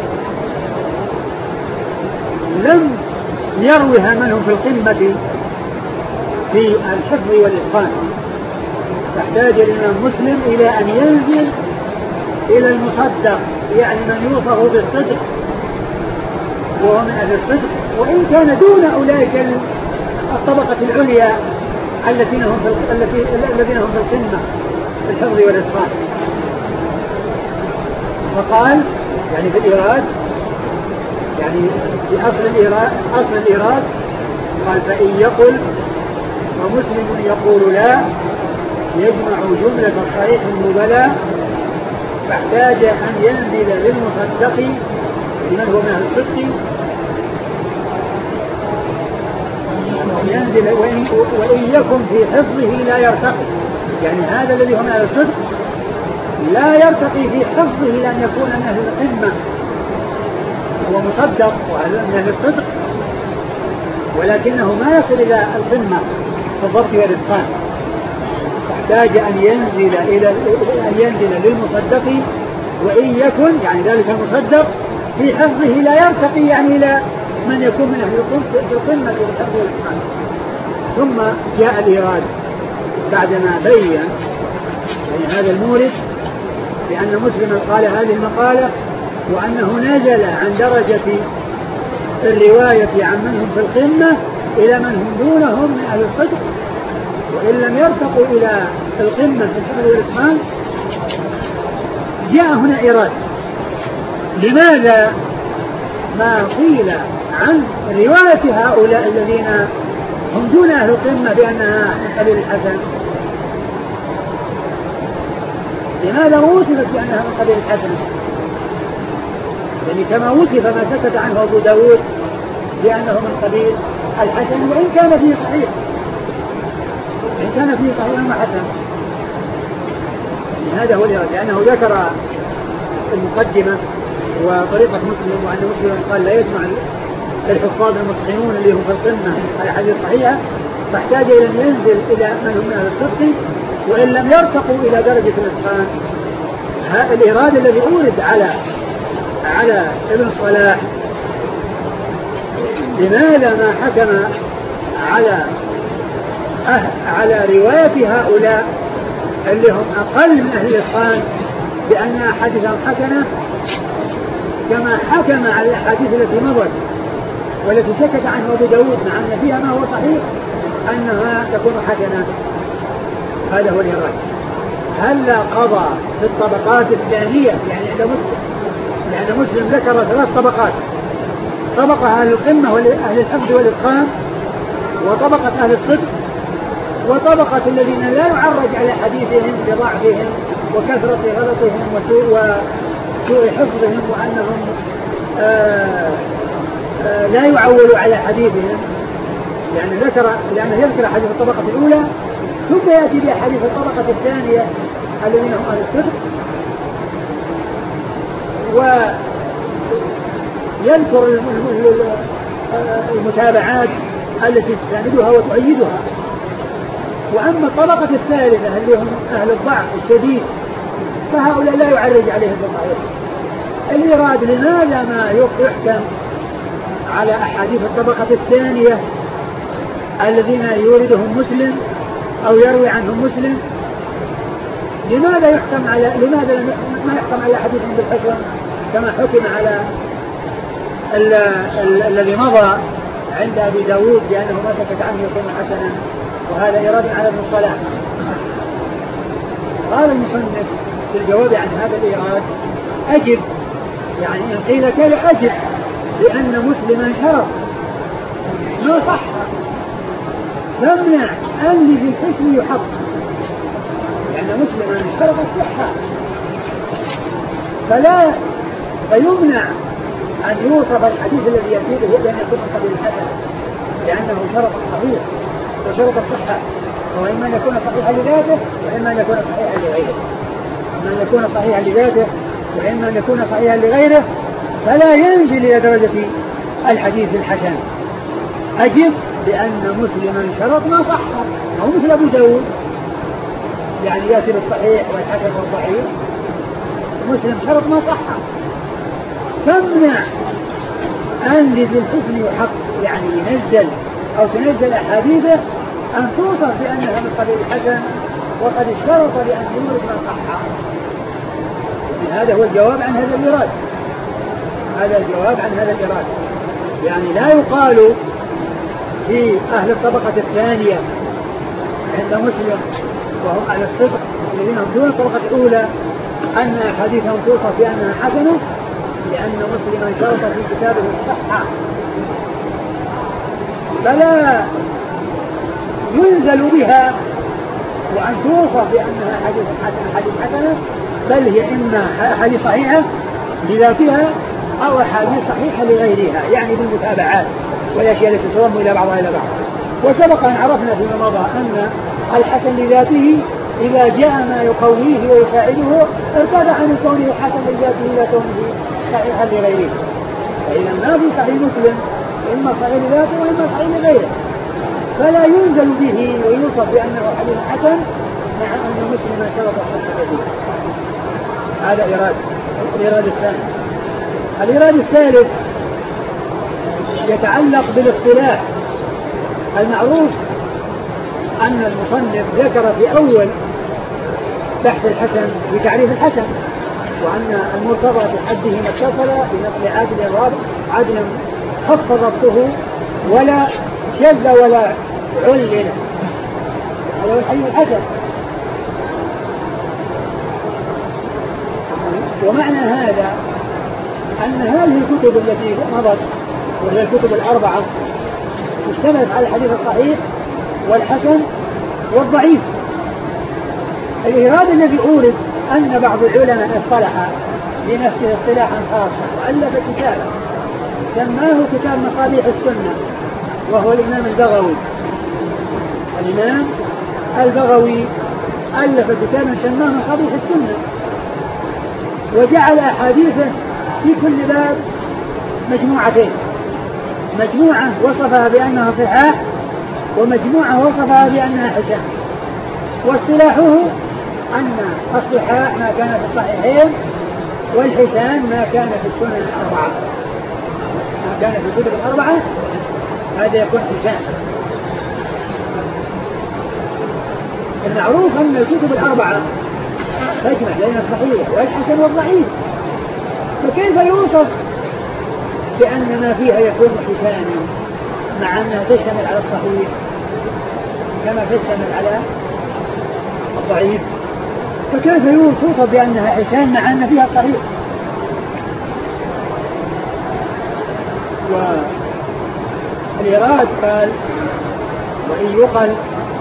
لم يروها من هم في القمة في الحفظ والإتقان، فاحتاج الإمام مسلم إلى أن ينزل إلى المصدق يعني من يوصف بالصدق وهو من أهل الصدق وإن كان دون أولئك الطبقة العليا الذين هم في الذين هم في القمة في الحفظ والإتقان. فقال يعني في الإيراد يعني في أصل الإيراد أصل الإيراد قال فإن يقل ومسلم يقول لا يجمع جملة الصحيح النبلاء، فاحتاج أن ينزل للمصدق لمن هو من أهل الصدق ينزل وإن, وإن يكن في حفظه لا يرتقي، يعني هذا الذي هو من أهل الصدق لا يرتقي في حفظه لأن يكون من أهل القمة، هو مصدق من أهل الصدق ولكنه ما يصل إلى القمة في الضبط والإتقان، تحتاج أن ينزل إلى أن ينزل للمصدق وإن يكن يعني ذلك المصدق في حفظه لا يرتقي يعني إلى من يكون من أهل القمة في الحفظ والإتقان. ثم جاء الإيراد بعدما بين يعني هذا المورد بأن مسلما قال هذه المقالة وأنه نزل عن درجة الرواية عن من هم في القمة إلى من هم دونهم من أهل الصدق، وإن لم يرتقوا إلى القمة في الحفظ والإتقان. جاء هنا إيراد لماذا ما قيل عن رواية هؤلاء الذين هم دون أهل القمة بأنها من قبيل الحسن، لماذا وصفت بأنها من قبيل الحسن؟ يعني كما وصف ما سكت عنه أبو داود بأنه من قبيل الحسن وإن كان فيه صحيح، إن كان فيه صحيح ما حسن. يعني هذا هو الإرادة، لأنه ذكر المقدمة وطريقة مسلم وأن مسلم قال لا يجمع الحفاظ المتقنون اللي هم في القمة على حديث صحيحة، فاحتاج إلى أن ينزل إلى من هم من أهل الصدق وإن لم يرتقوا إلى درجة الإتقان. الإرادة الذي أورد على على ابن صلاح لماذا ما حكم على أه على رواية هؤلاء اللي هم أقل من أهل الإتقان بأن أحاديثهم حسنة كما حكم على الأحاديث التي مضت والتي سكت عنه أبو داود مع أن فيها ما هو صحيح أنها تكون حسنة. هذا هو الإرادة. هل قضى في الطبقات الثانية يعني عند مسلم، لأن مسلم ذكر ثلاث طبقات: طبقة أهل القمة وأهل الحفظ والإتقان، وطبقة أهل الصدق، وطبقة الذين لا يعرج على حديثهم بضعفهم وكثرة غلطهم وسوء, وسوء حفظهم وأنهم آآ آآ لا يعولوا على حديثهم، يعني ذكر لأنه يذكر حديث الطبقة الأولى ثم يأتي بحديث الطبقة الثانية الذين هم أهل الصدق، ويذكر المتابعات التي تساندها وتؤيدها. وأما الطبقة الثالثة اللي هم أهل الضعف الشديد فهؤلاء لا يعرج عليهم بالضعيف. الإراد لماذا ما يحكم على أحاديث الطبقة الثانية الذين يوردهم مسلم أو يروي عنهم مسلم؟ لماذا يحكم على لماذا ما يحكم على حديثهم بالحسن كما حكم على ال... ال... الذي مضى عند أبي داود لأنه ما سكت عنه يكون حسنا؟ وهذا إرادة على ابن صلاح. قال المصنف في الجواب عن هذا الإراد: أجب، يعني إن قيل كذا أجب، لأن مسلما شرف ما صح تمنع أن في الحسن يحط، لأن مسلما شرف الصحة فلا فيمنع أن يوصف الحديث الذي يأتيه بأن يكون قبل الحسن، لأنه شرف الصحيح وشرط الصحة، وإما أن يكون صحيحا لذاته وإما أن يكون صحيحا لغيره، إما أن يكون صحيحا لذاته وإما أن يكون صحيحا لغيره، فلا ينزل إلى درجة الحديث الحسن. أجب بأن مسلما شرط ما صح، أو مثل أبو داود يعني يأتي بالصحيح والحسن والضعيف، مسلم شرط ما صح، تمنع أن ذي الحسن يحق يعني ينزل أو تنزل أحاديثه أن توصف بأنها من قبيل الحسن وقد اشترط بأن يورد ما صح. هذا هو الجواب عن هذا الإراد، هذا الجواب عن هذا الإراد. يعني لا يقال في أهل الطبقة الثانية عند مسلم وهم أهل الصدق الذين هم دون الطبقة الأولى أن أحاديثهم توصف بأنها حسنة، لأن مسلما شرط في كتابه الصحة، فلا ينزل بها وأن توصف بأنها حديث حسنة حديث حسنة، بل هي إما حديث صحيحة لذاتها أو حديث صحيحة لغيرها، يعني بالمتابعات والأشياء التي تضم إلى بعضها إلى بعض. وسبق أن عرفنا فيما مضى أن الحسن لذاته إذا جاء ما يقويه ويساعده ارتفع عن كونه حسن لذاته إلى كونه صحيحا لغيره. فإذا ما في صحيح مسلم إما صحيح لذاته وإما صحيح لغيره، فلا ينزل به ويوصف بأنه حديث حسن مع أن مسلما سبق حسن به. هذا إرادة. الإرادة الثاني. الإرادة الثالث يتعلق بالاصطلاح. المعروف أن المصنف ذكر في أول بحث الحسن بتعريف الحسن، وأن المرتضى في حده ما اتصل بنقل عادل الرابع عدلا خف ضبطه ولا شذ ولا علل، هذا هو الحديث الحسن. ومعنى هذا أن هذه الكتب التي مضت وهي الكتب الأربعة اشتملت على الحديث الصحيح والحسن والضعيف. الإيراد الذي أورد أن بعض العلماء اصطلح لنفسه اصطلاحا خاصا وألف كتابا سماه كتاب مصابيح السنة، وهو الإمام البغوي. الإمام البغوي ألف كتابا سماه مصابيح السنة، وجعل أحاديثه في كل باب مجموعتين، مجموعة وصفها بأنها صحاح ومجموعة وصفها بأنها حسن. واصطلاحه أن الصحاح ما كان في الصحيحين والحسان ما كان في السنن الأربعة، ما كان في الكتب الأربعة هذا يكون حسان. المعروف أن الكتب الأربعة تجمع بين الصحيح والحسن والضعيف، فكيف يوصف بأن ما فيها يكون حسانا مع أنها تشتمل على الصحيح كما تشتمل على الضعيف؟ فكيف يوصف بأنها حسان مع أن فيها الصحيح؟ والإراد قال وإن يقل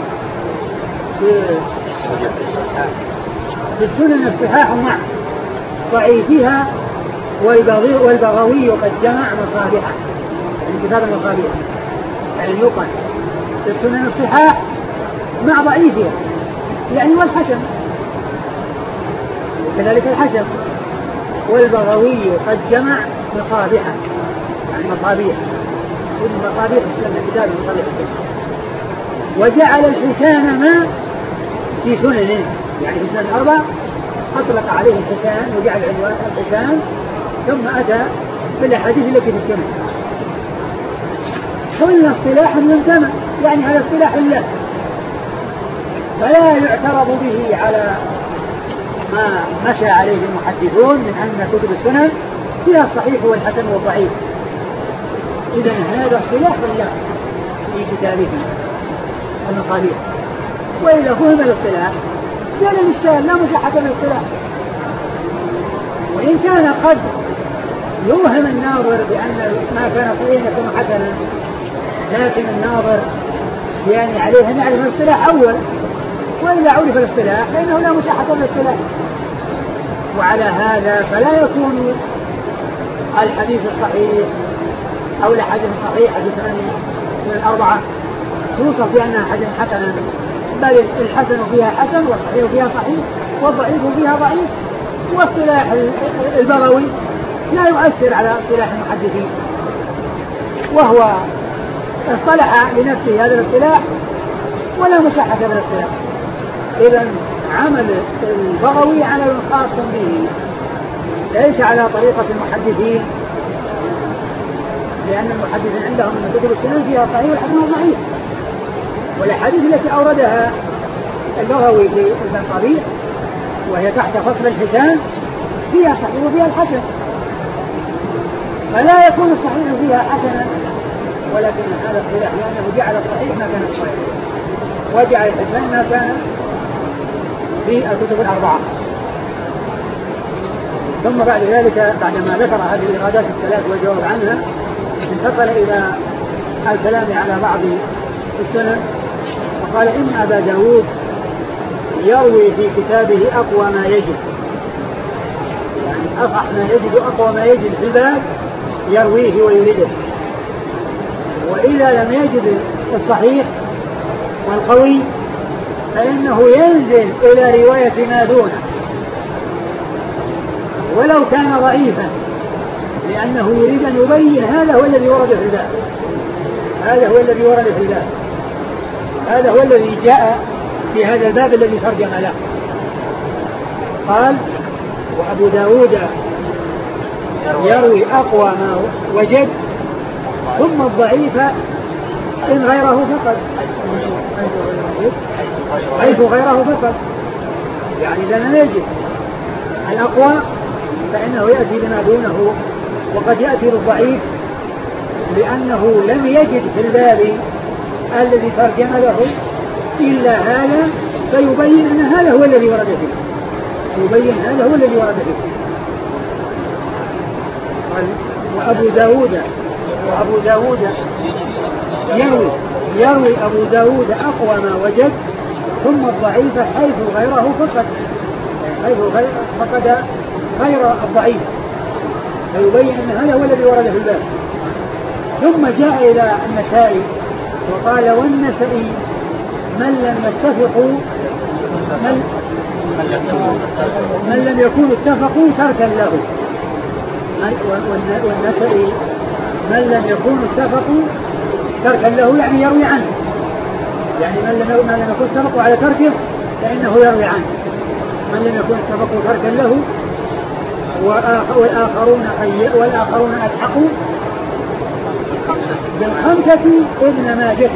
بالسنن الصحاح مع ضعيفها والبغوي قد جمع مصابيحه، يعني كتاب المصابيح، يعني يقل بالسنن الصحاح مع ضعيفها يعني والحسن، وكذلك الحسن. والبغوي قد جمع مصابيحه يعني مصابيح من مصابيح السنة، كتاب مصابيح السنة، وجعل الحسان ما في سننه، يعني في سنن أربع أطلق عليه الحسان وجعل عنوان الحسان، ثم أتى بالأحاديث التي في السنن. قلنا اصطلاحا ينتمى، يعني هذا اصطلاح له، فلا يعترض به على ما مشى عليه المحدثون من أن كتب السنن فيها الصحيح والحسن والضعيف. إذن هذا اصطلاح له في كتابه المصابيح. وإذا فهم الاصطلاح كان الإشكال لا مشاحة بالاصطلاح، وإن كان قد يوهم الناظر بأن ما كان صحيحا يكون حسنا، لكن الناظر يعني عليه أن يعرف الاصطلاح أول، وإذا عرف الاصطلاح فإنه لا مشاحة بالاصطلاح. وعلى هذا فلا يكون الحديث الصحيح أو الحديث الصحيح في سنن الأربعة توصف بأنها حديث حسنا، بل الحسن فيها حسن والصحيح فيها صحيح والضعيف فيها ضعيف. واصطلاح البغوي لا يؤثر على اصطلاح المحدثين، وهو اصطلح لنفسه هذا الاصطلاح ولا مشاحة بالاصطلاح. إذن عمل البغوي عمل خاص به ليس على طريقة المحدثين، لأن المحدثين عندهم من كتب السنن فيها صحيح والحسن والضعيف، والأحاديث التي أوردها البغوي في المصابيح وهي تحت فصل الحسان فيها صحيح وفيها الحسن، فلا يكون الصحيح فيها حسنا، ولكن هذا اصطلاح لأنه جعل الصحيح ما كان الصحيح وجعل الحسن ما كان في الكتب الأربعة. ثم بعد ذلك بعدما ذكر هذه الإرادات الثلاث والجواب عنها انتقل إلى الكلام على بعض السنن، وقال إن أبا داود يروي في كتابه أقوى ما يجد، يعني أصح ما يجد أقوى ما يجد في الباب يرويه ويريده، وإذا لم يجد الصحيح والقوي فإنه ينزل إلى رواية ما دونه ولو كان ضعيفا، لأنه يريد أن يبين هذا هو الذي ورد في الباب، هذا هو الذي ورد في الباب، هذا هو الذي جاء في هذا الباب الذي ترجم له. قال: وأبو داود يروي أقوى ما وجد ثم الضعيف إن غيره فقط، حيث غيره فقط، يعني إذا لم يجد الأقوى فإنه يأتي بما دونه، وقد يأتي بالضعيف لأنه لم يجد في الباب الذي ترجم له إلا هذا، فيبين أن هذا هو الذي ورد فيه، يبين هذا هو الذي ورد فيه. وأبو داود وأبو داود يروي يروي أبو داود أقوى ما وجد ثم الضعيف حيث غيره فقد، حيث غير فقد غير الضعيف، فيبين أن هذا هو الذي ورد في الباب. ثم جاء إلى النسائي وقال: والنسائي من لم يتفقوا من, من لم يكونوا اتفقوا تركا له، والنسائي من لم يكونوا اتفقوا تركا له يعني يروي عنه، يعني من لم يكونوا اتفقوا على تركه فإنه يروي عنه، من لم يكونوا اتفقوا تركا له. والآخرون والآخرون ألحقوا بالخمسة ابن ماجه،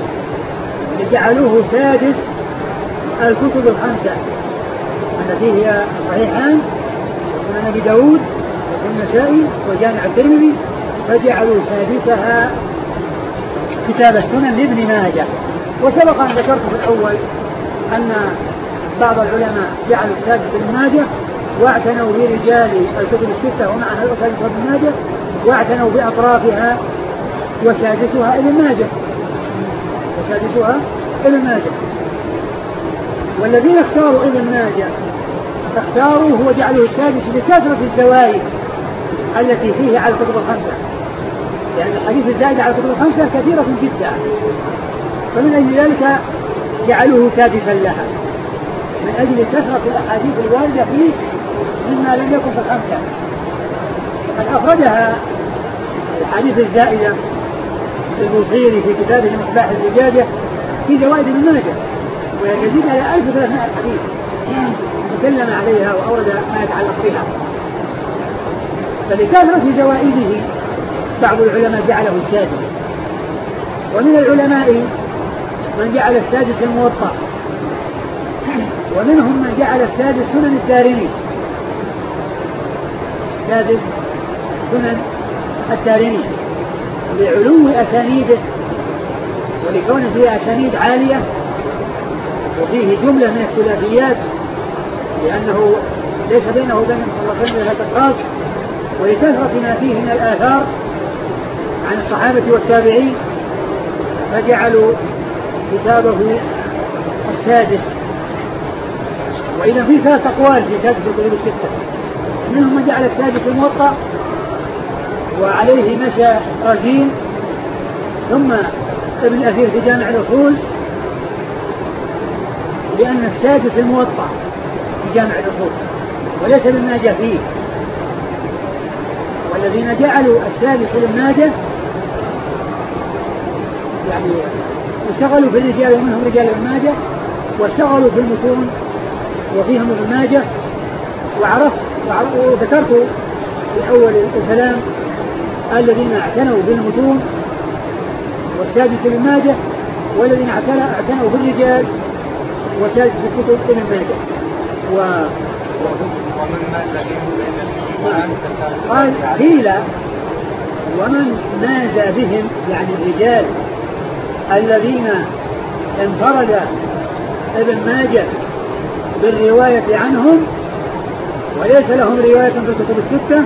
جعلوه سادس الكتب الخمسة التي هي صحيحان وسنن أبي داود والنسائي وجامع الترمذي، فجعلوا سادسها كتاب السنن لابن ماجه. وسبق أن ذكرت في الأول أن بعض العلماء جعلوا السادس ابن ماجه واعتنوا برجال الكتب الستة ومعنى السادس ابن ماجه، واعتنوا بأطرافها وسادسها ابن ماجه وسادسها ابن ماجه. والذين اختاروا ابن ماجه اختاروه وجعلوه السادس لكثرة الزوائد التي فيه على الكتب الخمسة، يعني الحديث الزائد على الكتب الخمسة كثيرة جدا، فمن أجل ذلك جعلوه سادسا لها من أجل كثرة الأحاديث الواردة فيه مما لم يكن في الخمسة. قد أخرجها الحديث الزائدة البوصيري في كتابه مصباح الزجاجة في زوائد ابن ماجه، ويزيد على ألف وثلاثمائة حديث تكلم عليها وأورد ما يتعلق بها. فلكثرة زوائده بعض العلماء جعله السادس، ومن العلماء من جعل السادس الموطأ، ومنهم من جعل السادس سنن الدارمي، سادس سنن الدارمي لعلو أسانيده ولكون فيه أسانيد عالية وفيه جملة من الثلاثيات، لأنه ليس بينه وبين صلى الله عليه وسلم اتصال، ولكثرة ما فيه من الآثار عن الصحابة والتابعين فجعلوا كتابه السادس. وإذا في ثلاث أقوال في سادس الكتب الستة، منهم من جعل السادس الموطأ وعليه مشى رجيم، ثم ابن أثير في جامع الأصول لأن السادس الموطأ في جامع الأصول وليس ابن ماجه فيه. والذين جعلوا السادس ابن ماجه يعني اشتغلوا في الرجال ومنهم رجال ابن ماجه، واشتغلوا في المتون وفيهم ابن ماجه. وعرفت وذكرت في أول الكلام الذين اعتنوا بالمتون والسادس ابن ماجه، والذين اعتنوا بالرجال وسادس الكتب ابن ماجه. و ومن ماذا بهم قال قيل ومن ماذا بهم يعني الرجال الذين انفرد ابن ماجه بالرواية عنهم وليس لهم رواية في الكتب الستة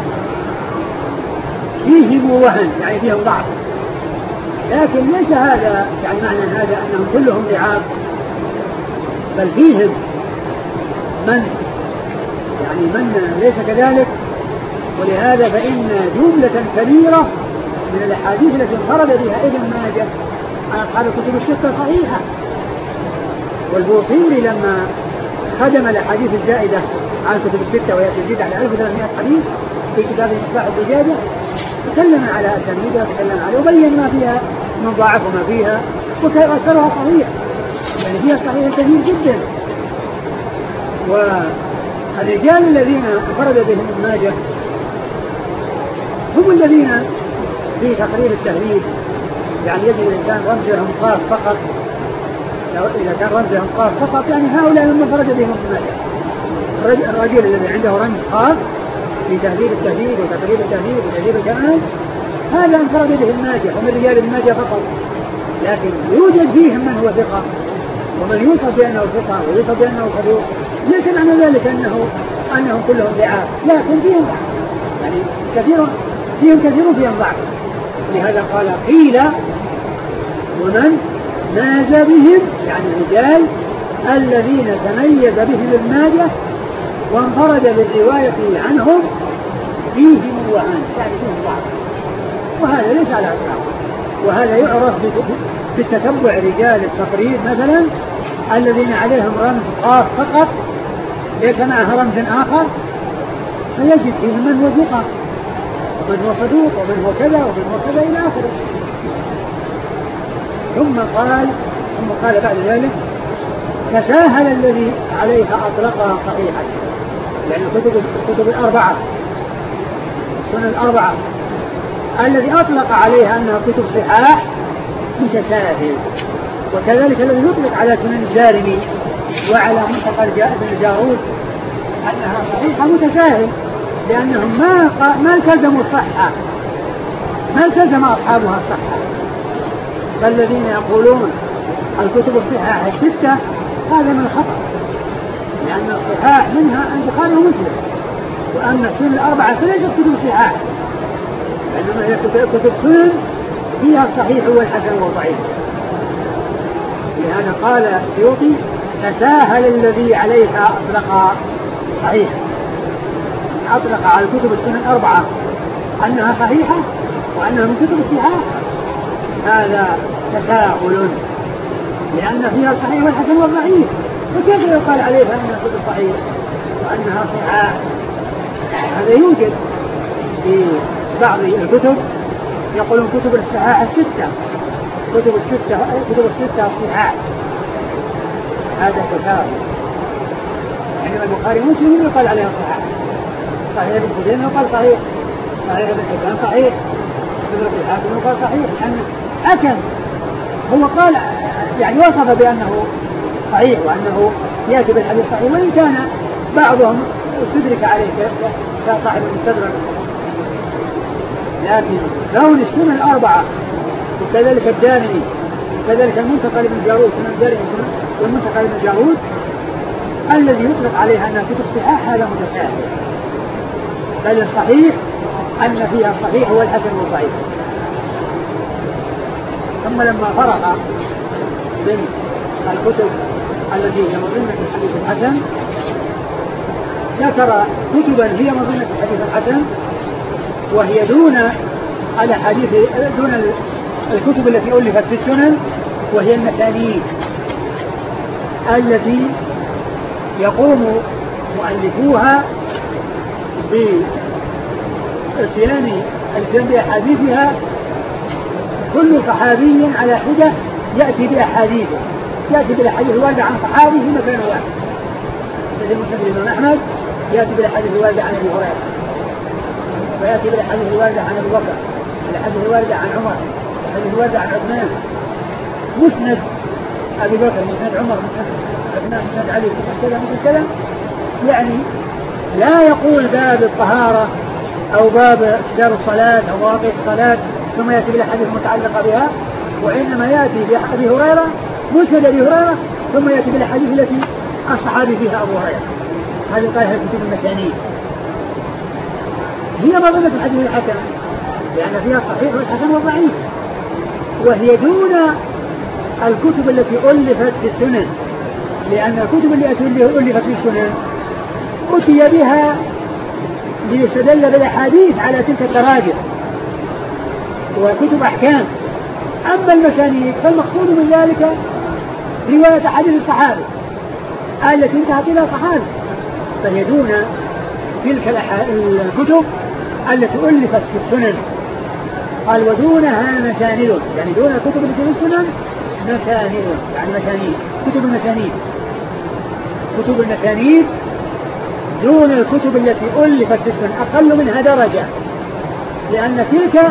فيهم وهن يعني فيهم ضعف، لكن ليس هذا يعني معنى هذا أنهم كلهم ضعاف، بل فيهم من يعني من ليس كذلك. ولهذا فإن جملة كبيرة من الأحاديث التي انفرد بها ابن ماجه عن أصحاب الكتب الستة صحيحة. والبوصيري لما خدم الأحاديث الزائدة عن الكتب الستة وهي تزيد على ألف وثلاثمائة حديث في كتاب مصباح الزجاجة تكلم على أسانيدها وتكلم على وبين ما فيها من ضعف وما فيها وأكثرها صحيح، يعني فيها صحيح كثير جدا. والرجال الذين انفرد بهم ابن ماجه هم الذين في تقرير التهذيب، يعني يجب الإنسان رمزهم قاف فقط، لو إذا كان رمزهم قاف فقط يعني هؤلاء من انفرد بهم ابن ماجه. الرجل الذي عنده رمز قاف في تهذيب التهذيب وتقرير التهذيب وتهذيب الكمال هذا انفرد به ابن ماجه ومن رجال ابن ماجه فقط، لكن يوجد فيهم من هو ثقة ومن يوصف بأنه ثقة ويوصف بأنه صدوق، ليس معنى ذلك أنه أنهم كلهم ضعاف، لكن فيهم ضعف، يعني كثير فيهم كثير فيهم ضعف. لهذا قال قيل ومن ماز بهم، يعني الرجال الذين تميز بهم ابن ماجه وانفرد بالرواية عنهم فيهم وعن، يعني فيهم ضعف، وهذا ليس على إطلاق. وهذا يعرف بتتبع رجال التقريب مثلا الذين عليهم رمز قاف فقط ليس معها رمز آخر، فيجد فيهم من هو ثقة ومن هو صدوق ومن هو كذا ومن هو كذا إلى آخره. ثم قال ثم قال بعد ذلك تساهل الذي عليها أطلقها صحيحة، يعني الكتب الكتب الأربعة السنن الأربعة الذي أطلق عليها أنها كتب صحاح متساهل، وكذلك الذي يطلق على سنن الدارمي وعلى منتقى ابن الجارود أنها صحيحة متساهل، لأنهم ما ما التزموا الصحة، ما التزم أصحابها الصحة. فالذين يقولون الكتب الصحاح الستة هذا من الخطأ، لأن الصحاح منها البخاري ومسلم، وأن السنن الأربعة فليست كتب صحاح، إنما هي كتب سنن فيها الصحيح والحسن والضعيف. لهذا قال السيوطي تساهل الذي عليها أطلق صحيح، أطلق على الكتب السنن الأربعة أنها صحيحة وأنها من كتب الصحاح، هذا تساهل لأن فيها الصحيح والحسن والضعيف، وكيف يقال عليها أنها كتب صحيح وأنها صحاح؟ هذا يوجد في بعض الكتب يقولون كتب الصحاح الستة، كتب الستة كتب الستة الصحاح، هذا تساهل. يعني البخاري ومسلم يقال عليها صحاح، صحيح ابن خزيمة يقال صحيح، صحيح ابن حبان صحيح، صدر ابن حاتم يقال صحيح، لأن حكم هو قال يعني وصف بأنه صحيح وأنه يأتي بالحديث صحيح، وإن كان بعضهم استدرك عليه كصاحب المستدرك. لكن كون السنن الأربعة وكذلك الدارمي وكذلك المنتقى لابن الجارود سنن الدارمي والمنتقى لابن الجارود الذي يطلق عليها أنها كتب صحاح هذا متساهل، بل الصحيح أن فيها الصحيح والحسن والضعيف. ثم لما فرق من الكتب التي هي مظنة الحديث الحسن ذكر كتبا هي مظنة الحديث الحسن وهي دون الحديث دون الكتب التي ألفت في السنن، وهي المسانيد التي يقوم مؤلفوها بإتيان الجنب بأحاديثها، كل صحابي على حدة يأتي بأحاديثه، يأتي بالأحاديث الواردة عن صحابي في مكان واحد، مثل مسند الإمام أحمد يأتي بالأحاديث الواردة عن أبي هريرة، ويأتي بالأحاديث الواردة عن أبي بكر، الأحاديث الواردة عن عمر، الأحاديث الواردة عن عثمان، مسند أبي بكر، مسند عمر، مسند عثمان، مسند علي، مسند كذا مسند كذا، يعني لا يقول باب الطهارة أو باب كتاب الصلاة أو مواقيت الصلاة ثم يأتي بالأحاديث المتعلقة بها، وإنما يأتي بأبي هريرة مسند أبي هريرة ثم يأتي بالأحاديث التي الصحابي فيها أبو هريرة. هذه قالها كتب المسانيد، هي مظنة الحديث الحسن لأن فيها الصحيح والحسن والضعيف، وهي دون الكتب التي ألفت في السنن، لأن الكتب التي ألفت في السنن أتي بها ليستدل بالأحاديث على تلك التراجم، وكتب أحكام أما المسانيد فالمقصود من ذلك رواية أحاديث الصحابة التي انتهت إلى صحابة، فهي دون تلك الكتب التي ألفت في السنن. قال ودونها مساند، يعني دون الكتب التي في السنن مساند، يعني مسانيد، كتب المسانيد، كتب المسانيد دون الكتب التي ألفت في السنن أقل منها درجة، لأن تلك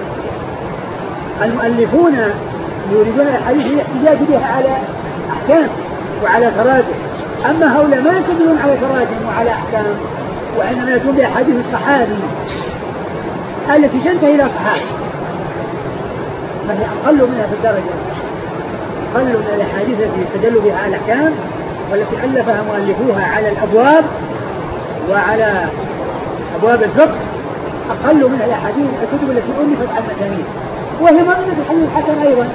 المؤلفون يريدون الحديث الاحتجاج بها على أحكام وعلى تراجم، أما هؤلاء ما يستدلون على تراجم وعلى أحكام، وإنما يأتون بأحاديث الصحابي التي تنتهي إلى صحابي، فهي أقل منها في الدرجة، أقل من الأحاديث التي يستدلوا بها على الأحكام والتي ألفها مؤلفوها على الأبواب وعلى أبواب الفقه، أقل من الأحاديث الكتب التي ألفت على المسانيد، وهي مرة في الحديث الحسن أيضا.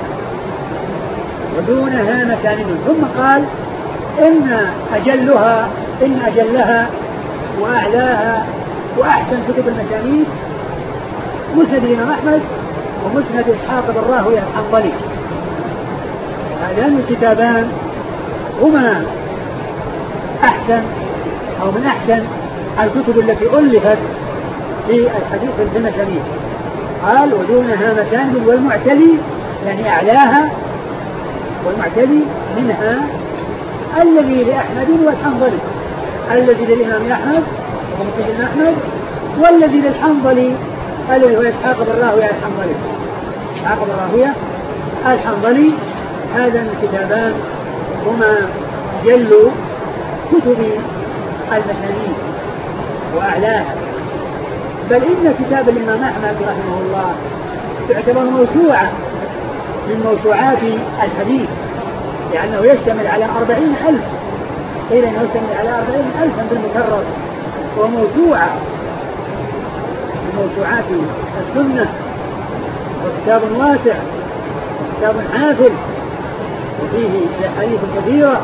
ودونها مساند. ثم قال إن أجلها إن أجلها وأعلاها وأحسن كتب المسانيد مسند الإمام أحمد ومسند إسحاق بن راهويه الحنظلي. هذان الكتابان هما أحسن أو من أحسن الكتب التي ألفت في الحديث في المسانيد. قال ودونها مساند، والمعتلي يعني أعلاها، والمعتلي منها الذي لأحمد والحنظلي، الذي للإمام أحمد ومسند الإمام أحمد، والذي للحنظلي الذي هو إسحاق بن راهويه الحنظلي، إسحاق بن راهويه الحنظلي. هذا الكتابان هما جل كتب المسانيد وأعلاها، بل إن كتاب الإمام أحمد رحمه الله تعتبر موسوعة من موسوعات الحديث، لأنه يشتمل على أربعين ألف، قيل أنه يشتمل على أربعين ألفا بالمكرر، وموسوعة من موسوعات السنة، وكتاب واسع وكتاب حافل وفيه أحاديث كثيرة.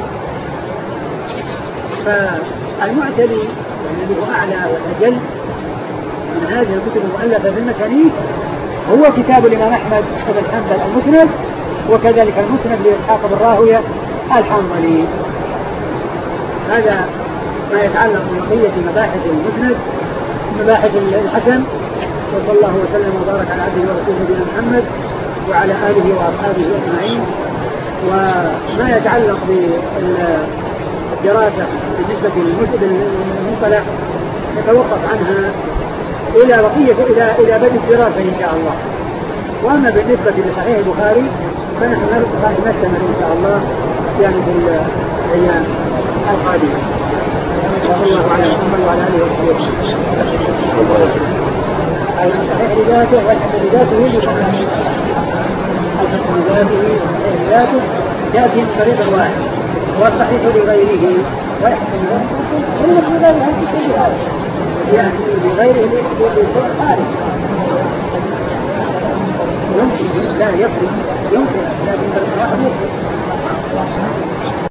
فالمعتلي الذي هو أعلى والأجل من هذه الكتب المؤلفة في المسانيد هو كتاب الإمام أحمد بن حنبل المسند، وكذلك المسند لإسحاق بن راهويه الحنظلي. هذا ما يتعلق ببقية مباحث المسند، مباحث الحسن. وصلى الله وسلم وبارك على عبده ورسوله نبينا محمد وعلى آله وأصحابه أجمعين. وما يتعلق بالدراسة بالنسبة للمصطلح نتوقف عنها إلى بقية إلى إلى بدء الدراسة إن شاء الله. وأما بالنسبة لصحيح البخاري فنحن نلقى نستمر إن شاء الله يعني في الأيام القادمة. صلى الله على محمد وعلى آله وصحبه. الصحيح لذاته والحسن لذاته الحسن لذاته ذاته يأتي من طريق واحد، والصحيح لغيره والحسن لغيره يعني لغيره بصورة خارج يمكن لا يفرق، يمكن لكن بالواحد يفرق.